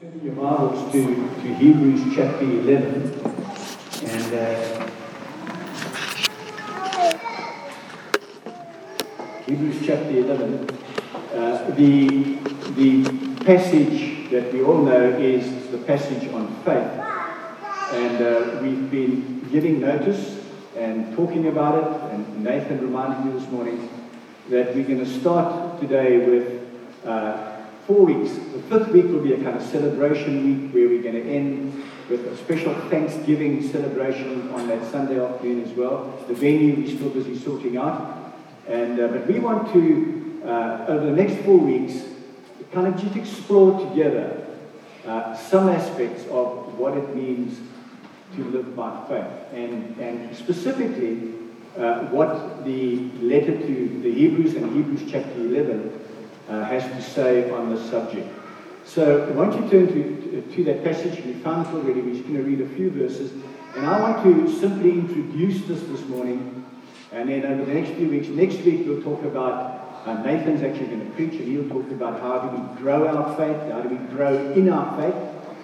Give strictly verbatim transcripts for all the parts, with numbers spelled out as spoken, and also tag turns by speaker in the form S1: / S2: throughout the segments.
S1: Turn your Bibles to, to Hebrews chapter eleven, and uh, Hebrews chapter eleven. Uh, the the passage that we all know is the passage on faith, and uh, we've been giving notice and talking about it. And Nathan reminded me this morning that we're going to start today with. Uh, Four weeks. The fifth week will be a kind of celebration week where we're going to end with a special Thanksgiving celebration on that Sunday afternoon as well. The venue we're still busy sorting out. And uh, but we want to, uh, over the next four weeks, kind of just explore together uh, some aspects of what it means to live by faith. And, and specifically, uh, what the letter to the Hebrews and Hebrews chapter eleven Uh, has to say on the subject. So won't you turn to, to, to that passage? We found it already. We're just going to read a few verses. And I want to simply introduce this this morning. And then over the next few weeks, next week we'll talk about, uh, Nathan's actually going to preach, and he'll talk about how do we grow our faith, how do we grow in our faith.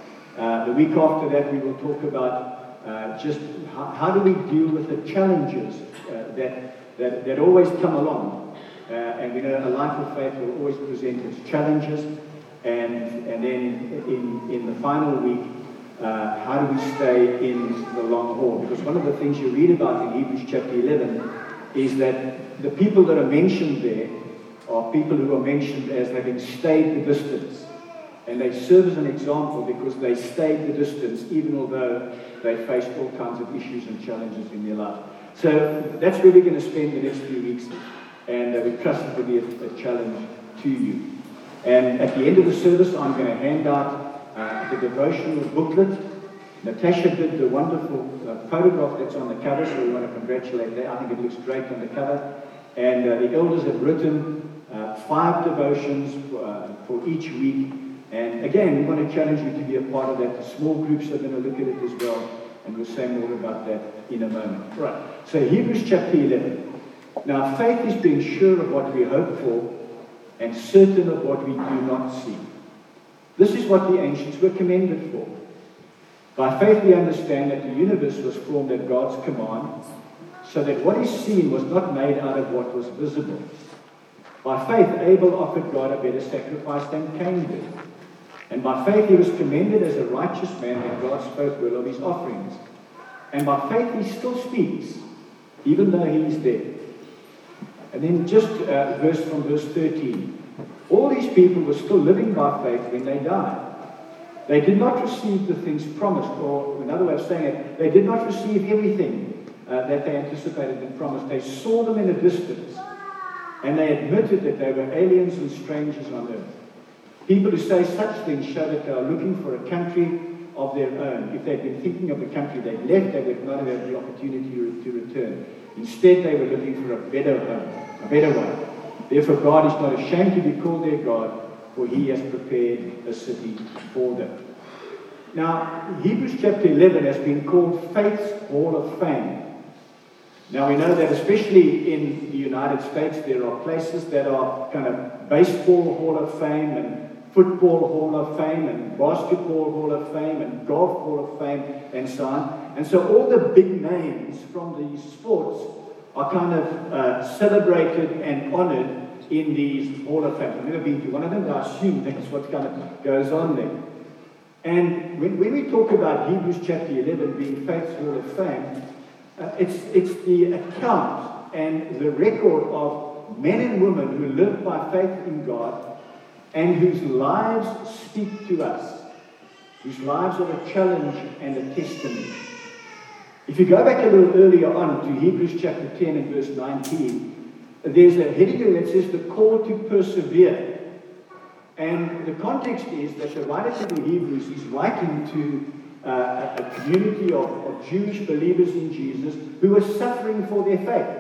S1: Uh, the week after that we will talk about uh, just how, how do we deal with the challenges uh, that, that, that always come along. Uh, and we know a life of faith will always present its challenges. And and then in, in the final week, uh, how do we stay in the long haul? Because one of the things you read about in Hebrews chapter eleven is that the people that are mentioned there are people who are mentioned as having stayed the distance. And they serve as an example because they stayed the distance even although they faced all kinds of issues and challenges in their life. So that's where we're going to spend the next few weeks. And uh, we trust it will be a, a challenge to you. And at the end of the service, I'm going to hand out uh, the devotional booklet. Natasha did the wonderful uh, photograph that's on the cover, so we want to congratulate that. I think it looks great on the cover. And uh, the elders have written uh, five devotions for, uh, for each week. And again, we want to challenge you to be a part of that. The small groups are going to look at it as well, and we'll say more about that in a moment. Right. So Hebrews chapter eleven. Now, faith is being sure of what we hope for and certain of what we do not see. This is what the ancients were commended for. By faith we understand that the universe was formed at God's command, so that what is seen was not made out of what was visible. By faith Abel offered God a better sacrifice than Cain did. And by faith he was commended as a righteous man when God spoke well of his offerings. And by faith he still speaks, even though he is dead. And then just uh, verse from verse thirteen. All these people were still living by faith when they died. They did not receive the things promised, or another way of saying it, they did not receive everything uh, that they anticipated and promised. They saw them in a distance, and they admitted that they were aliens and strangers on earth. People who say such things show that they are looking for a country of their own. If they'd been thinking of the country they'd left, they would not have had the opportunity to return. Instead, they were looking for a better home, a better way. Therefore, God is not ashamed to be called their God, for he has prepared a city for them. Now, Hebrews chapter eleven has been called Faith's Hall of Fame. Now, we know that especially in the United States, there are places that are kind of baseball Hall of Fame and football Hall of Fame and basketball Hall of Fame and golf Hall of Fame and so on. And so all the big names from these sports are kind of uh, celebrated and honored in these Hall of Fame. I've never been to one of them, but I assume that's what kind of goes on there. And when, when we talk about Hebrews chapter eleven being Faith's Hall of Fame, uh, it's, it's the account and the record of men and women who lived by faith in God and whose lives speak to us, whose lives are a challenge and a testimony. If you go back a little earlier on to Hebrews chapter ten and verse nineteen, there's a heading that says the call to persevere. And the context is that the writer to the Hebrews is writing to uh, a community of, of Jewish believers in Jesus who were suffering for their faith.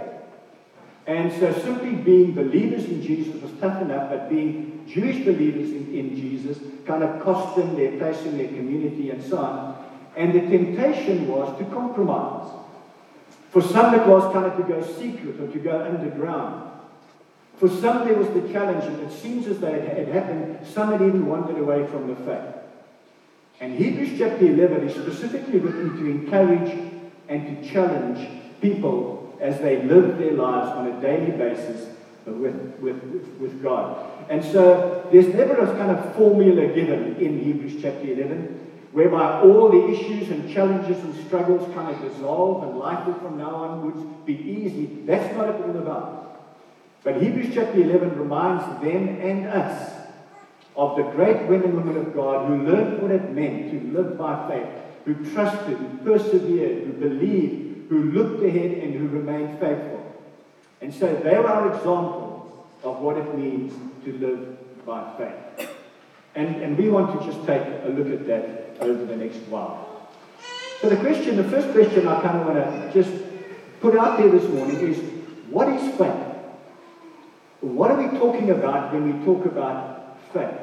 S1: And so simply being believers in Jesus was tough enough, but being Jewish believers in, in Jesus kind of cost them their place in their community and so on. And the temptation was to compromise. For some it was kind of to go secret or to go underground. For some there was the challenge, and it seems as though it had happened, some had even wandered away from the faith. And Hebrews chapter eleven is specifically written to encourage and to challenge people as they live their lives on a daily basis with, with, with God. And so there's never a kind of formula given in Hebrews chapter eleven, whereby all the issues and challenges and struggles kind of dissolve and life will from now onwards be easy. That's not what it's all about. But Hebrews chapter eleven reminds them and us of the great men and women of God who learned what it meant to live by faith, who trusted, who persevered, who believed, who looked ahead, and who remained faithful. And so they are examples of what it means to live by faith. And, and we want to just take a look at that over the next while. So the question, the first question I kind of want to just put out there this morning is, what is faith? What are we talking about when we talk about faith?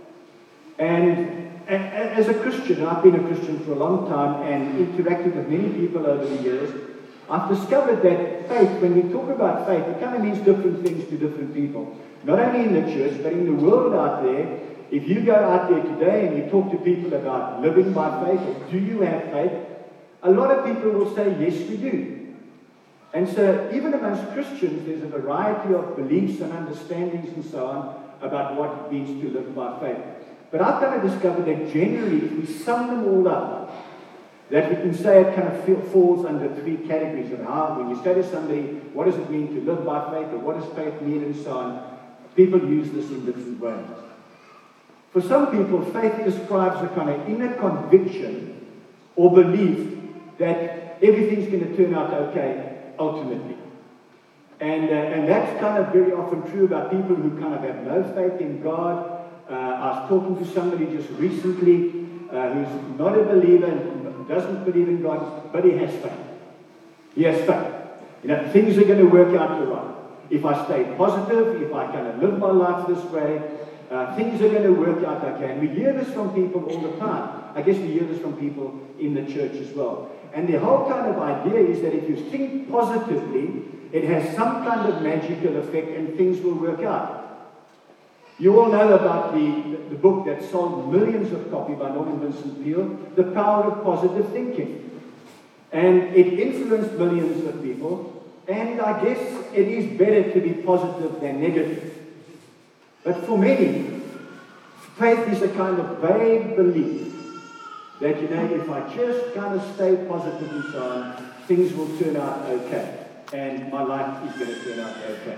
S1: And as a Christian, I've been a Christian for a long time and interacted with many people over the years, I've discovered that faith, when we talk about faith, it kind of means different things to different people. Not only in the church, but in the world out there. If you go out there today and you talk to people about living by faith, or do you have faith, a lot of people will say, yes, we do. And so even amongst Christians, there's a variety of beliefs and understandings and so on about what it means to live by faith. But I've kind of discovered that generally, if we sum them all up, that we can say it kind of falls under three categories of how, when you say to somebody, what does it mean to live by faith, or what does faith mean, and so on, people use this in different ways. For some people, faith describes a kind of inner conviction or belief that everything's going to turn out okay, ultimately. And, uh, and that's kind of very often true about people who kind of have no faith in God. Uh, I was talking to somebody just recently uh, who's not a believer and doesn't believe in God, but he has faith. He has faith. You know, things are going to work out all right. If I stay positive, if I kind of live my life this way, uh, things are going to work out okay. And we hear this from people all the time. I guess we hear this from people in the church as well. And the whole kind of idea is that if you think positively, it has some kind of magical effect and things will work out. You all know about the, the book that sold millions of copies by Norman Vincent Peale, The Power of Positive Thinking. And it influenced millions of people. And I guess it is better to be positive than negative. But for many, faith is a kind of vague belief that, you know, if I just kind of stay positive and so on, things will turn out okay. And my life is going to turn out okay.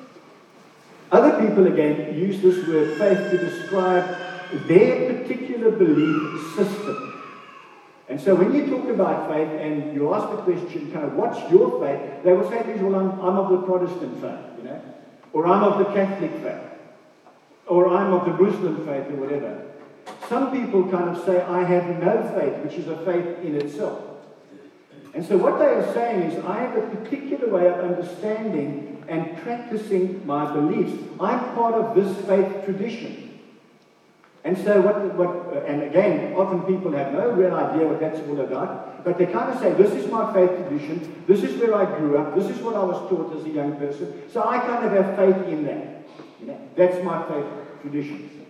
S1: Other people, again, use this word faith to describe their particular belief system. And so when you talk about faith and you ask the question, kind of, what's your faith? They will say things, well, I'm, I'm of the Protestant faith, you know, or I'm of the Catholic faith, or I'm of the Muslim faith, or whatever. Some people kind of say, I have no faith, which is a faith in itself. And so what they are saying is, I have a particular way of understanding and practicing my beliefs. I'm part of this faith tradition. And so what, what, and again, often people have no real idea what that's all about, but they kind of say, this is my faith tradition, this is where I grew up, this is what I was taught as a young person, so I kind of have faith in that. You know, that's my faith tradition.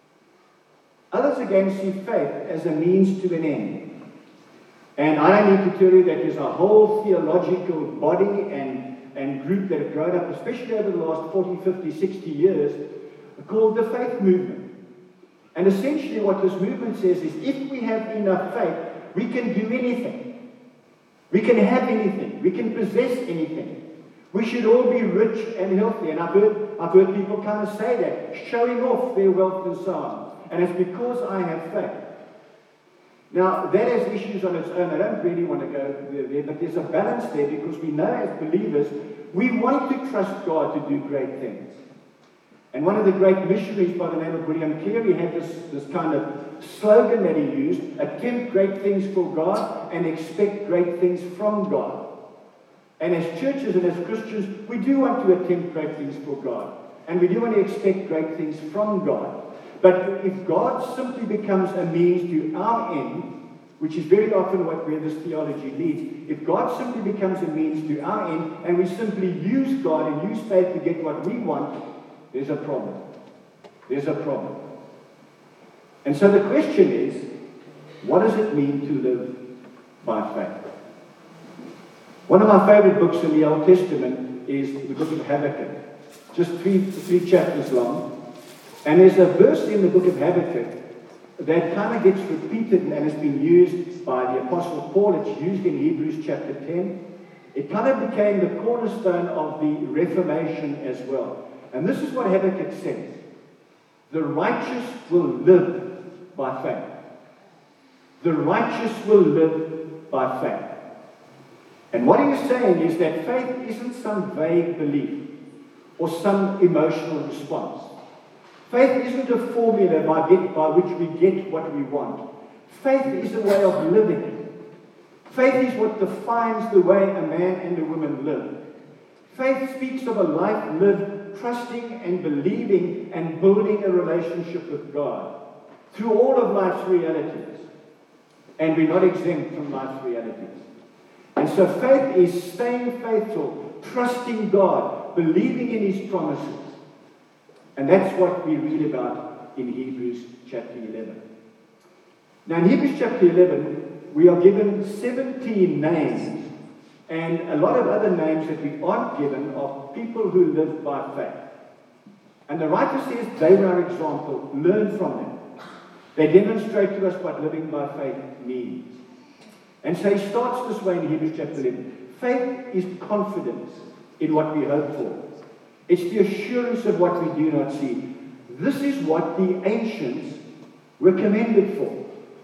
S1: Others again see faith as a means to an end. And I don't need to tell you that there's a whole theological body and, and group that have grown up, especially over the last forty, fifty, sixty years, called the faith movement. And essentially what this movement says is, if we have enough faith, we can do anything. We can have anything. We can possess anything. We should all be rich and healthy. And I've heard, I've heard people kind of say that, showing off their wealth and so on. And it's because I have faith. Now, that has issues on its own. I don't really want to go there, but there's a balance there, because we know as believers, we want to trust God to do great things. And one of the great missionaries by the name of William Carey had this, this kind of slogan that he used: attempt great things for God and expect great things from God. And as churches and as Christians, we do want to attempt great things for God. And we do want to expect great things from God. But if God simply becomes a means to our end, which is very often what where this theology leads, if God simply becomes a means to our end, and we simply use God and use faith to get what we want, there's a problem. There's a problem. And so the question is, What does it mean to live by faith? One of my favorite books in the Old Testament is the book of Habakkuk. Just three, three chapters long. And there's a verse in the book of Habakkuk that kind of gets repeated and has been used by the Apostle Paul. It's used in Hebrews chapter ten. It kind of became the cornerstone of the Reformation as well. And this is what Habakkuk says. The righteous will live by faith. The righteous will live by faith. And what he is saying is that faith isn't some vague belief or some emotional response. Faith isn't a formula by, get, by which we get what we want. Faith is a way of living. Faith is what defines the way a man and a woman live. Faith speaks of a life lived trusting and believing and building a relationship with God through all of life's realities. And we're not exempt from life's realities. And so faith is staying faithful, trusting God, believing in His promises. And that's what we read about in Hebrews chapter eleven. Now in Hebrews chapter eleven, we are given seventeen names and a lot of other names that we aren't given of people who live by faith. And the writer says they were our example. Learn from them. They demonstrate to us what living by faith means. And so he starts this way in Hebrews chapter eleven. Faith is confidence in what we hope for. It's the assurance of what we do not see. This is what the ancients were commended for.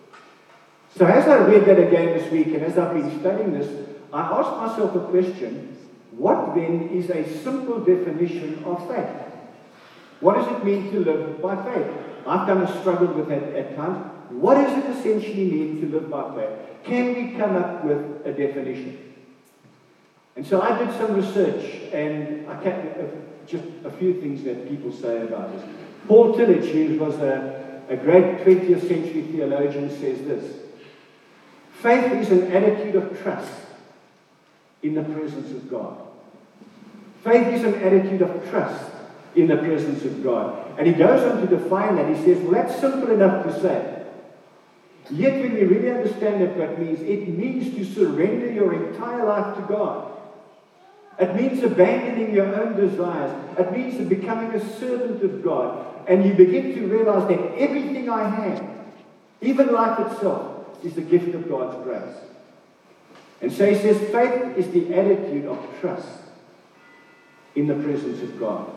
S1: So as I read that again this week, and as I've been studying this, I asked myself a question. What then is a simple definition of faith? What does it mean to live by faith? I've kind of struggled with that at times. What does it essentially mean to live by faith? Can we come up with a definition? And so I did some research, and I can't, uh, just a few things that people say about this. Paul Tillich, who was a, a great twentieth century theologian, says this. Faith is an attitude of trust in the presence of God. Faith is an attitude of trust in the presence of God. And he goes on to define that. He says, well, that's simple enough to say. Yet when we really understand what that means, it means to surrender your entire life to God. It means abandoning your own desires. It means becoming a servant of God. And you begin to realize that everything I have, even life itself, is the gift of God's grace. And so he says, faith is the attitude of trust in the presence of God.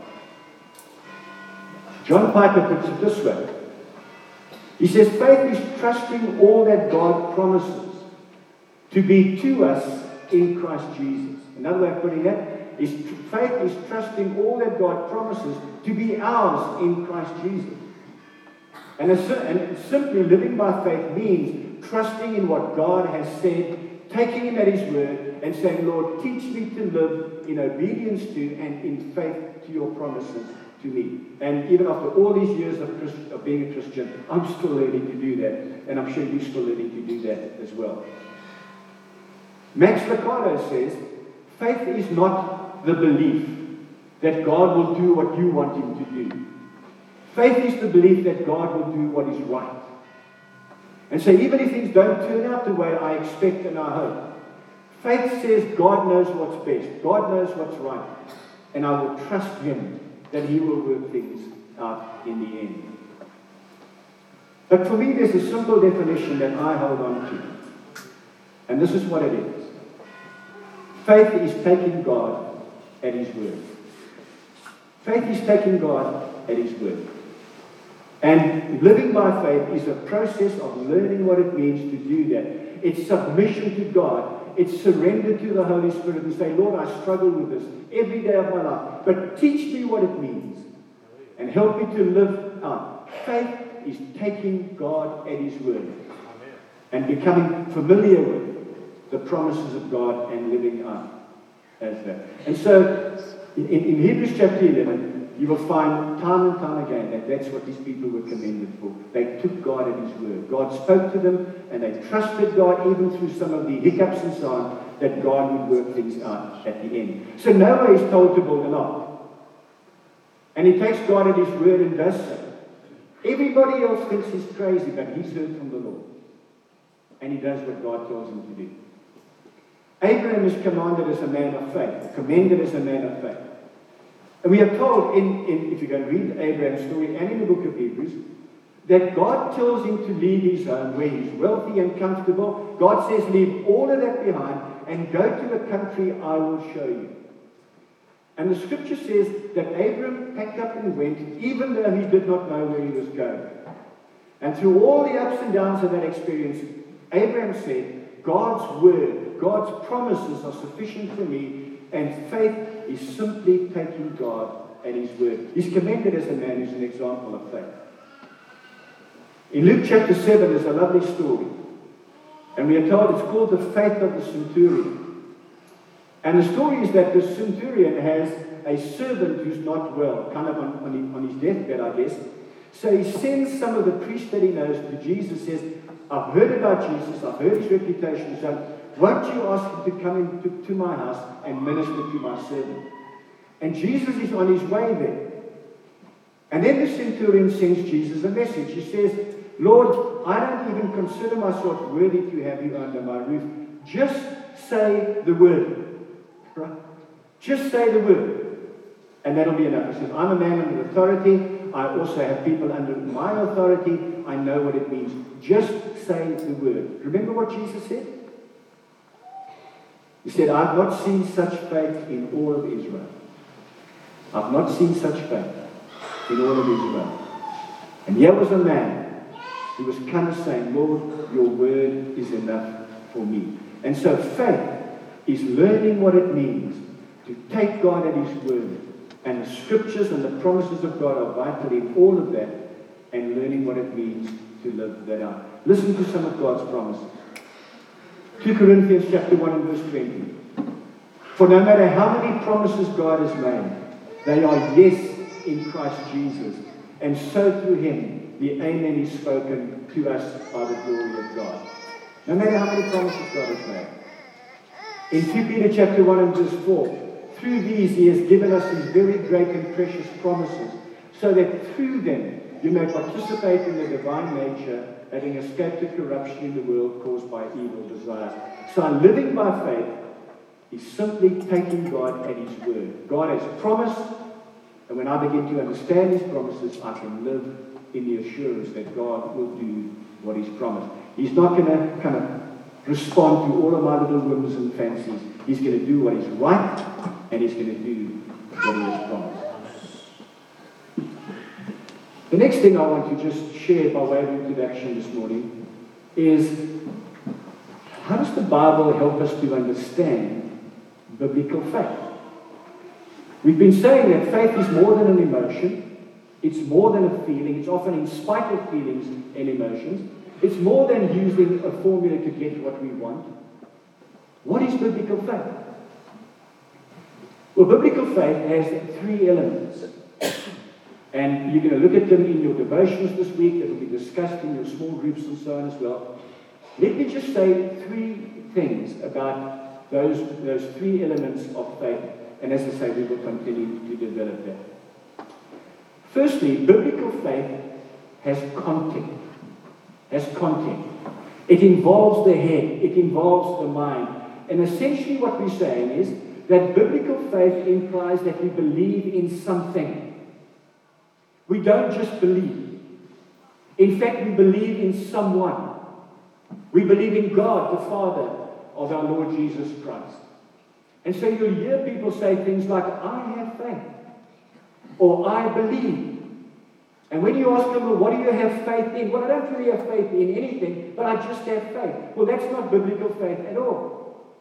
S1: John Piper puts it this way. He says, faith is trusting all that God promises to be to us in Christ Jesus. Another way of putting that is faith is trusting all that God promises to be ours in Christ Jesus. And, and simply living by faith means trusting in what God has said, taking Him at His word, and saying, Lord, teach me to live in obedience to and in faith to your promises to me. And even after all these years of, Christ, of being a Christian, I'm still learning to do that. And I'm sure you're still learning to do that as well. Max Lucado says, faith is not the belief that God will do what you want Him to do. Faith is the belief that God will do what is right. And so even if things don't turn out the way I expect and I hope, faith says God knows what's best. God knows what's right. And I will trust Him that He will work things out in the end. But for me, there's a simple definition that I hold on to. And this is what it is. Faith is taking God at His word. Faith is taking God at His word. And living by faith is a process of learning what it means to do that. It's submission to God. It's surrender to the Holy Spirit and say, Lord, I struggle with this every day of my life. But teach me what it means and help me to live out. Faith is taking God at His word and becoming familiar with the promises of God and living out as that. And so in, in Hebrews chapter eleven, you will find time and time again that that's what these people were commended for. They took God at His word. God spoke to them and they trusted God even through some of the hiccups and so on, that God would work things out at the end. So Noah is told to build an ark. And he takes God at His word and does so. Everybody else thinks he's crazy, but he's heard from the Lord. and he does what God tells him to do. Abraham is commanded as a man of faith, commended as a man of faith. And we are told, in, in, if you go and read Abraham's story and in the book of Hebrews, that God tells him to leave his home where he's wealthy and comfortable. God says, leave all of that behind and go to a country I will show you. And the scripture says that Abraham packed up and went, even though he did not know where he was going. And through all the ups and downs of that experience, Abraham said, God's word, God's promises are sufficient for me, and faith is simply taking God at his word. He's commended as a man who's an example of faith. In Luke chapter seven, there's a lovely story. And we are told it's called the faith of the centurion. And the story is that the centurion has a servant who's not well, kind of on, on, his, on his deathbed, I guess. So he sends some of the priests that he knows to Jesus, says, I've heard about Jesus, I've heard his reputation, so won't you ask him to come into to my house and minister to my servant? And Jesus is on his way there. And then the centurion sends Jesus a message. He says, Lord, I don't even consider myself worthy to have you under my roof. Just say the word. Right? Just say the word. And that'll be enough. He says, I'm a man under authority. I also have people under my authority. I know what it means. Just say the word. Remember what Jesus said? He said, I've not seen such faith in all of Israel. I've not seen such faith in all of Israel. And here was a man who was kind of saying, Lord, your word is enough for me. And so faith is learning what it means to take God at his word. And the scriptures and the promises of God are vital in all of that, and learning what it means to live that out. Listen to some of God's promises. Second Corinthians chapter one and verse twenty. For no matter how many promises God has made, they are yes in Christ Jesus. And so through him, the amen is spoken to us by the glory of God. No matter how many promises God has made. In Second Peter chapter one and verse four, through these he has given us his very great and precious promises, so that through them you may participate in the divine nature, having escaped the corruption in the world caused by evil desires. So living by faith is simply taking God at his word. God has promised, and when I begin to understand his promises, I can live in the assurance that God will do what he's promised. He's not going to kind of respond to all of my little whims and fancies. He's going to do what is right, and he's going to do what he has promised. The next thing I want to just share by way of introduction this morning is, how does the Bible help us to understand biblical faith? We've been saying that faith is more than an emotion. It's more than a feeling. It's often in spite of feelings and emotions. It's more than using a formula to get what we want. What is biblical faith? Well, biblical faith has three elements. And you're going to look at them in your devotions this week. That will be discussed in your small groups and so on as well. Let me just say three things about those, those three elements of faith. And as I say, we will continue to develop that. Firstly, biblical faith has content. Has content. It involves the head. It involves the mind. And essentially what we're saying is that biblical faith implies that we believe in something. We don't just believe. In fact, we believe in someone. We believe in God, the Father of our Lord Jesus Christ. And so you'll hear people say things like, I have faith. Or I believe. And when you ask them, well, what do you have faith in? Well, I don't really have faith in anything, but I just have faith. Well, that's not biblical faith at all.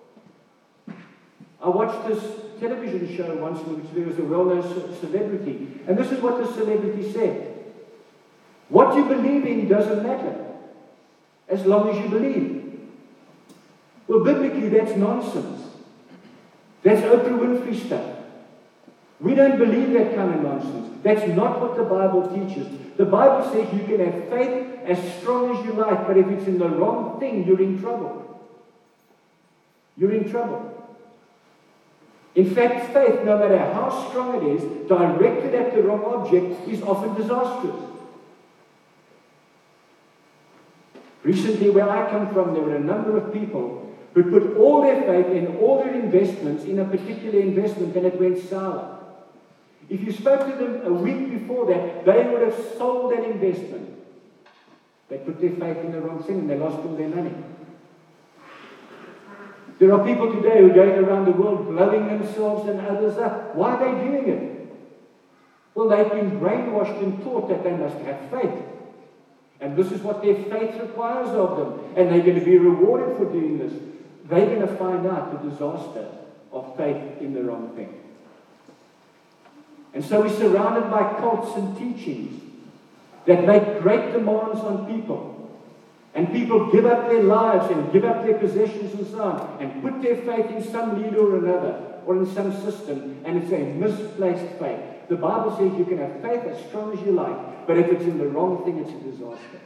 S1: I watched this television show once in which there was a well-known ce- celebrity. And this is what the celebrity said. What you believe in doesn't matter, as long as you believe. Well, biblically, that's nonsense. That's Oprah Winfrey stuff. We don't believe that kind of nonsense. That's not what the Bible teaches. The Bible says you can have faith as strong as you like, but if it's in the wrong thing, you're in trouble. You're in trouble. In fact, faith, no matter how strong it is, directed at the wrong object, is often disastrous. Recently, where I come from, there were a number of people who put all their faith in all their investments in a particular investment, and it went sour. If you spoke to them a week before that, they would have sold that investment. They put their faith in the wrong thing and they lost all their money. There are people today who are going around the world blowing themselves and others up. Why are they doing it? Well, they've been brainwashed and taught that they must have faith. And this is what their faith requires of them. And they're going to be rewarded for doing this. They're going to find out the disaster of faith in the wrong thing. And so we're surrounded by cults and teachings that make great demands on people. And people give up their lives and give up their possessions and so on, and put their faith in some leader or another, or in some system, and it's a misplaced faith. The Bible says you can have faith as strong as you like, but if it's in the wrong thing, it's a disaster.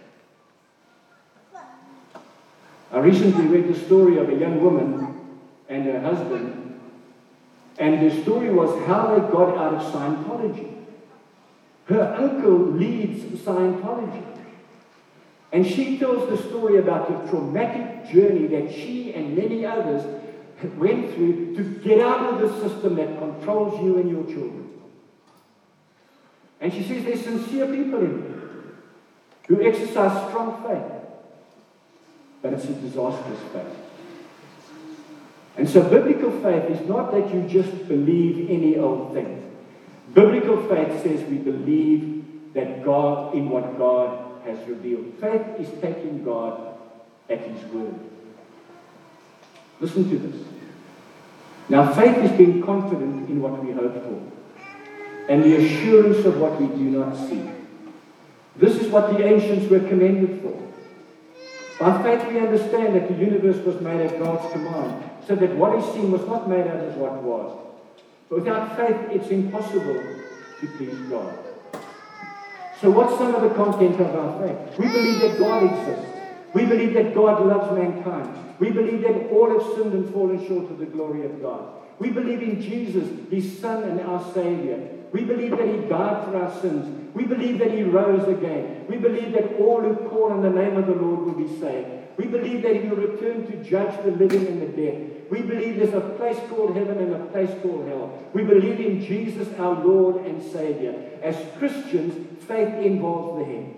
S1: I recently read the story of a young woman and her husband, and the story was how they got out of Scientology. Her uncle leads Scientology. And she tells the story about the traumatic journey that she and many others went through to get out of the system that controls you and your children. And she says there's sincere people in there who exercise strong faith, but it's a disastrous faith. And so biblical faith is not that you just believe any old thing. Biblical faith says we believe that God, in what God has revealed. Faith is taking God at His word. Listen to this. Now, faith is being confident in what we hope for, and the assurance of what we do not see. This is what the ancients were commended for. By faith we understand that the universe was made at God's command, so that what is seen was not made out as what was. But without faith it's impossible to please God. So what's some of the content of our faith? We believe that God exists. We believe that God loves mankind. We believe that all have sinned and fallen short of the glory of God. We believe in Jesus, His Son and our Savior. We believe that He died for our sins. We believe that He rose again. We believe that all who call on the name of the Lord will be saved. We believe that He will return to judge the living and the dead. We believe there's a place called heaven and a place called hell. We believe in Jesus, our Lord and Savior. As Christians, faith involves the head.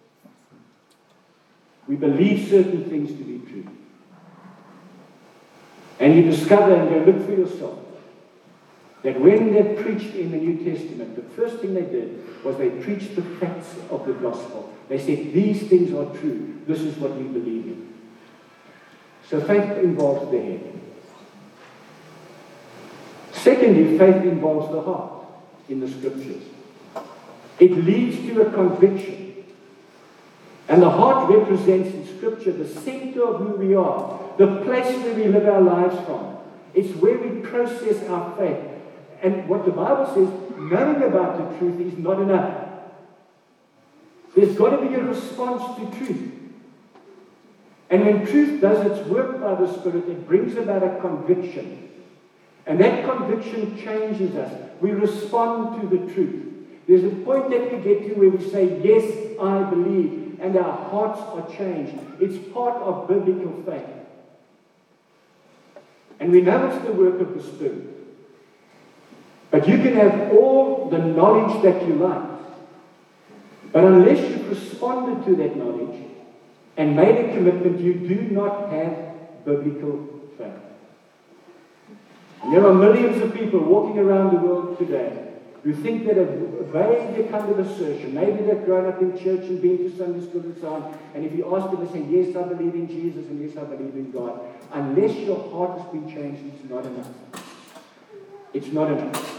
S1: We believe certain things to be true. And you discover, and go look for yourself, that when they preached in the New Testament, the first thing they did was they preached the facts of the gospel. They said, these things are true. This is what we believe in. So faith involves the head. Secondly, faith involves the heart in the Scriptures. It leads to a conviction. And the heart represents in Scripture the center of who we are, the place where we live our lives from. It's where we process our faith. And what the Bible says, knowing about the truth is not enough. There's got to be a response to truth. And when truth does its work by the Spirit, it brings about a conviction. And that conviction changes us. We respond to the truth. There's a point that we get to where we say, yes, I believe, and our hearts are changed. It's part of biblical faith. And we know it's the work of the Spirit. But you can have all the knowledge that you like, but unless you've responded to that knowledge and made a commitment, you do not have biblical faith. And there are millions of people walking around the world today who think that a vague kind of assertion, maybe they've grown up in church and been to Sunday school and so on, and if you ask them, they say, yes, I believe in Jesus and yes, I believe in God. Unless your heart has been changed, it's not enough. It's not enough.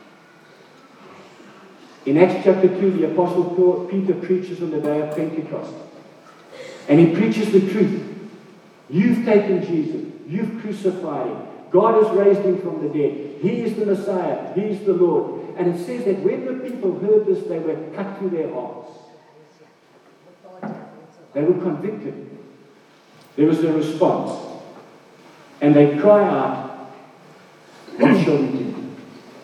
S1: In Acts chapter two, the Apostle Peter preaches on the day of Pentecost. And he preaches the truth. You've taken Jesus. You've crucified Him. God has raised Him from the dead. He is the Messiah. He is the Lord. And it says that when the people heard this, they were cut to their hearts. They were convicted. There was a response. And they cry out, what shall we do?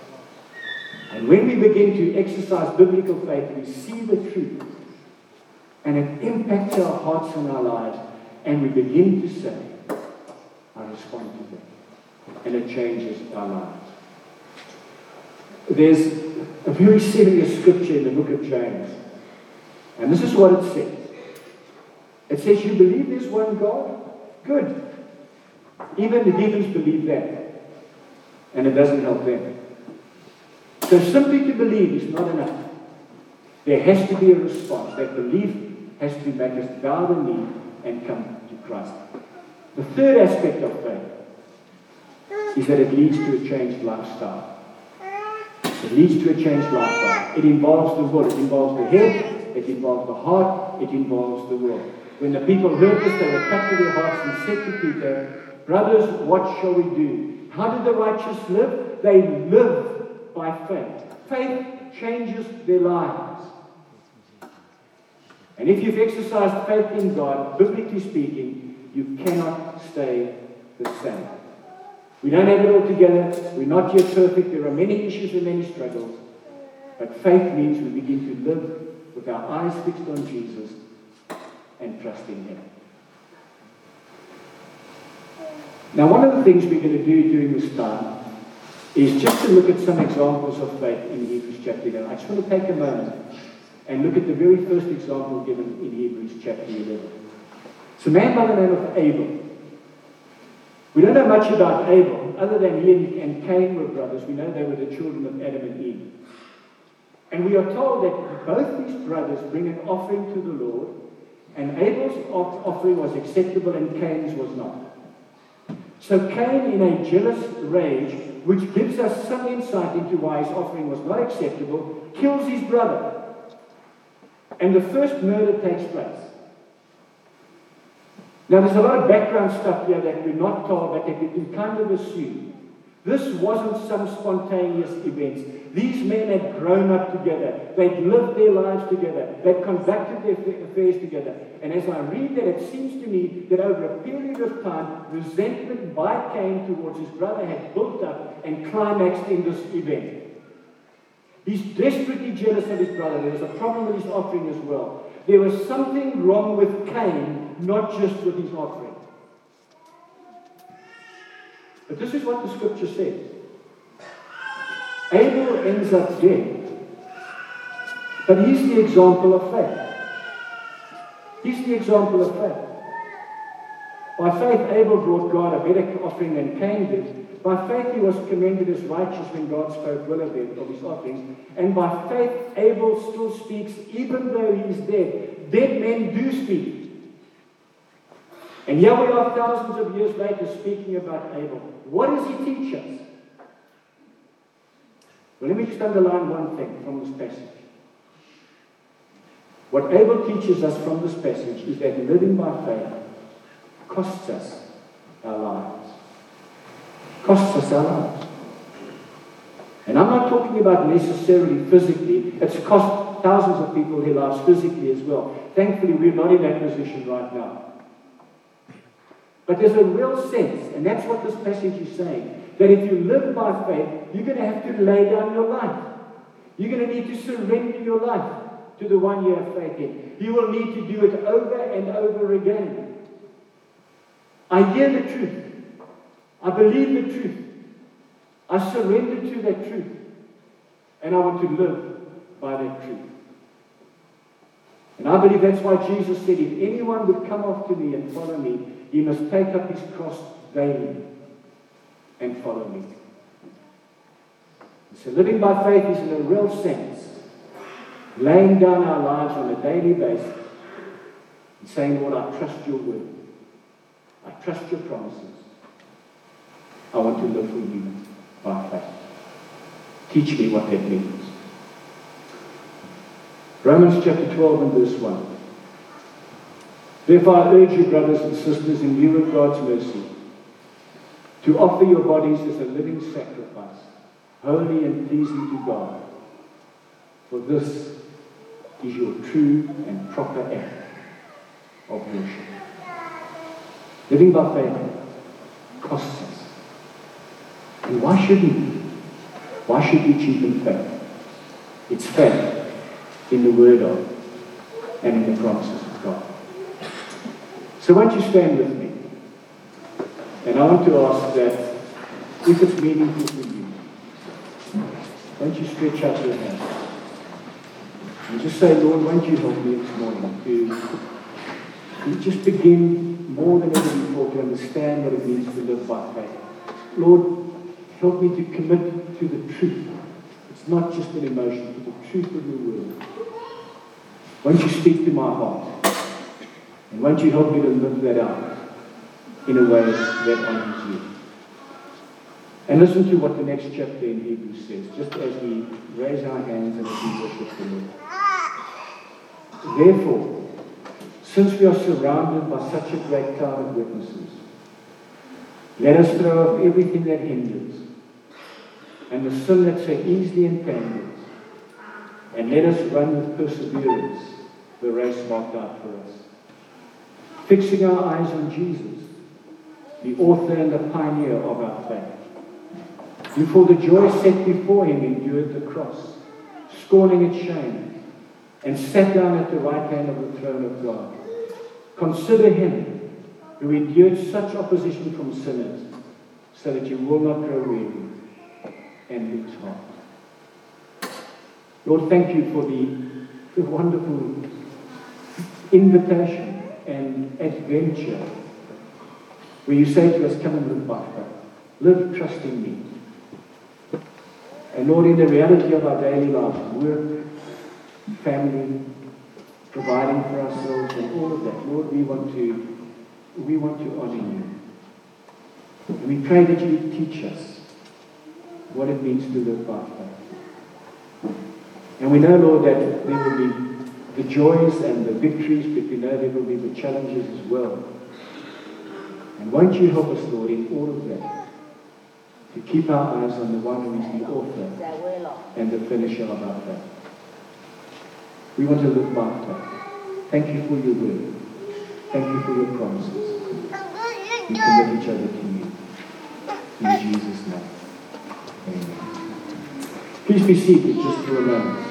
S1: And when we begin to exercise biblical faith, we see the truth. And it impacts our hearts and our lives. And we begin to say, I respond to that. And it changes our lives. There's a very serious scripture in the book of James. And this is what it says. It says, you believe there's one God? Good. Even the demons believe that. And it doesn't help them. So simply to believe is not enough. There has to be a response. That belief has to make us bow the knee and come to Christ. The third aspect of faith is that it leads to a changed lifestyle. It leads to a changed lifestyle. It involves the world. It involves the head. It involves the heart. It involves the world. When the people heard this, they were cut to their hearts and said to Peter, brothers, what shall we do? How do the righteous live? They live by faith. Faith changes their lives. And if you've exercised faith in God, biblically speaking, you cannot stay the same. We don't have it all together. We're not yet perfect. There are many issues and many struggles. But faith means we begin to live with our eyes fixed on Jesus and trusting Him. Now, one of the things we're going to do during this time is just to look at some examples of faith in Hebrews chapter eleven. I just want to take a moment and look at the very first example given in Hebrews chapter eleven. It's a man by the name of Abel. We don't know much about Abel, other than he and Cain were brothers. We know they were the children of Adam and Eve. And we are told that both these brothers bring an offering to the Lord, and Abel's offering was acceptable and Cain's was not. So Cain, in a jealous rage, which gives us some insight into why his offering was not acceptable, kills his brother. And the first murder takes place. Now, there's a lot of background stuff here that we're not told, but that we can kind of assume. This wasn't some spontaneous event. These men had grown up together. They'd lived their lives together. They'd conducted their affairs together. And as I read that, it seems to me that over a period of time, resentment by Cain towards his brother had built up and climaxed in this event. He's desperately jealous of his brother. There was a problem with his offering as well. There was something wrong with Cain, not just with his offering. But this is what the scripture says. Abel ends up dead. But he's the example of faith. He's the example of faith. By faith, Abel brought God a better offering than Cain did. By faith, he was commended as righteous when God spoke well of him, of his offerings. And by faith, Abel still speaks, even though he is dead. Dead men do speak. And here we are thousands of years later speaking about Abel. What does he teach us? Well, let me just underline one thing from this passage. What Abel teaches us from this passage is that living by faith costs us our lives. Costs us our lives. And I'm not talking about necessarily physically. It's cost thousands of people their lives physically as well. Thankfully, we're not in that position right now. But there's a real sense, and that's what this passage is saying, that if you live by faith, you're going to have to lay down your life. You're going to need to surrender your life to the one you have faith in. You will need to do it over and over again. I hear the truth. I believe the truth. I surrender to that truth. And I want to live by that truth. And I believe that's why Jesus said, if anyone would come after me and follow me, he must take up his cross daily and follow me. So living by faith is in a real sense laying down our lives on a daily basis and saying, Lord, I trust your word. I trust your promises. I want to live for you by faith. Teach me what that means. Romans chapter twelve and verse one. Therefore, I urge you, brothers and sisters, in view of God's mercy, to offer your bodies as a living sacrifice, holy and pleasing to God. For this is your true and proper act of worship. Living by faith costs us. And why shouldn't we? Why should we cheapen faith? It's faith in the word of. and in the promises of God. So won't you stand with me? And I want to ask that if it's meaningful for you, won't you stretch out your hand and just say, Lord, won't you help me this morning to, to just begin more than ever before to understand what it means to live by faith. Lord, help me to commit to the truth. It's not just an emotion, but the truth of your word. Won't you speak to my heart? And won't you help me to live that out in a way that honors you? And listen to what the next chapter in Hebrews says, just as we raise our hands and as we worship the Lord. Therefore, since we are surrounded by such a great cloud of witnesses, let us throw off everything that hinders and the sin that so easily entangles, and let us run with perseverance the race marked out for us, fixing our eyes on Jesus, the author and the pioneer of our faith, who for the joy set before him endured the cross, scorning its shame, and sat down at the right hand of the throne of God. Consider him who endured such opposition from sinners, so that you will not grow weary and lose heart. Lord, thank you for the, the wonderful invitation and adventure where you say to us, come and live by faith. Live trusting me. And Lord, in the reality of our daily lives, work, family, providing for ourselves and all of that, Lord, we want to we want to honor you. And we pray that you would teach us what it means to live by faith. And we know, Lord, that there will be the joys and the victories, but we know there will be the challenges as well. And won't you help us, Lord, in all of that, to keep our eyes on the one who is the author and the finisher of our faith. We want to live by faith. Thank you for your word. Thank you for your promises. We commit each other to you. In Jesus' name. Amen. Please be seated just for a moment.